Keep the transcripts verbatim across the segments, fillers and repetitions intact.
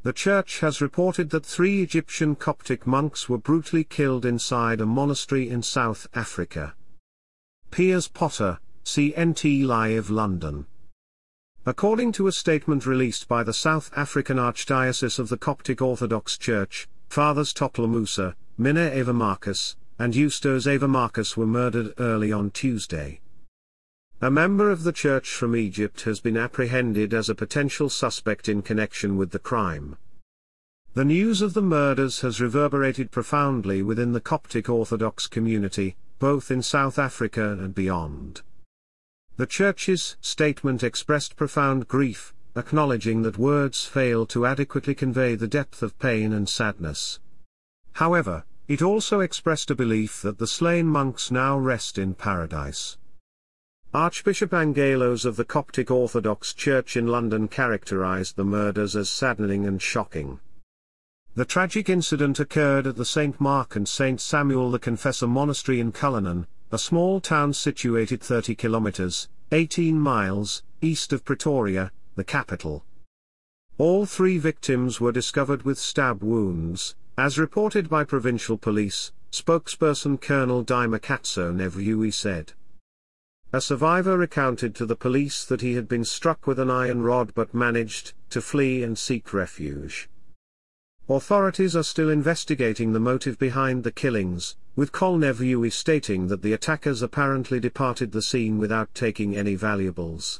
The church has reported that three Egyptian Coptic monks were brutally killed inside a monastery in South Africa. Piers Potter, C N T Live London. According to a statement released by the South African Archdiocese of the Coptic Orthodox Church, Fathers Topla Musa, Minna Eva Marcus, and Eustace Eva Marcus were murdered early on Tuesday. A member of the church from Egypt has been apprehended as a potential suspect in connection with the crime. The news of the murders has reverberated profoundly within the Coptic Orthodox community, both in South Africa and beyond. The church's statement expressed profound grief, acknowledging that words fail to adequately convey the depth of pain and sadness. However, it also expressed a belief that the slain monks now rest in paradise. Archbishop Angelos of the Coptic Orthodox Church in London characterized the murders as saddening and shocking. The tragic incident occurred at the Saint Mark and Saint Samuel the Confessor Monastery in Cullinan, a small town situated thirty kilometers, eighteen miles, east of Pretoria, the capital. All three victims were discovered with stab wounds, as reported by provincial police. Spokesperson Colonel Dimakatso Nevui said. A survivor recounted to the police that he had been struck with an iron rod but managed to flee and seek refuge. Authorities are still investigating the motive behind the killings, with Col Nevui stating that the attackers apparently departed the scene without taking any valuables.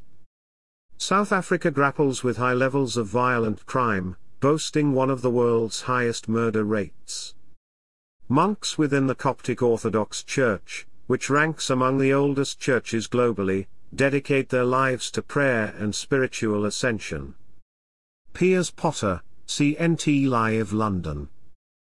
South Africa grapples with high levels of violent crime, boasting one of the world's highest murder rates. Monks within the Coptic Orthodox Church, which ranks among the oldest churches globally, dedicate their lives to prayer and spiritual ascension. Piers Potter, C N T Live London.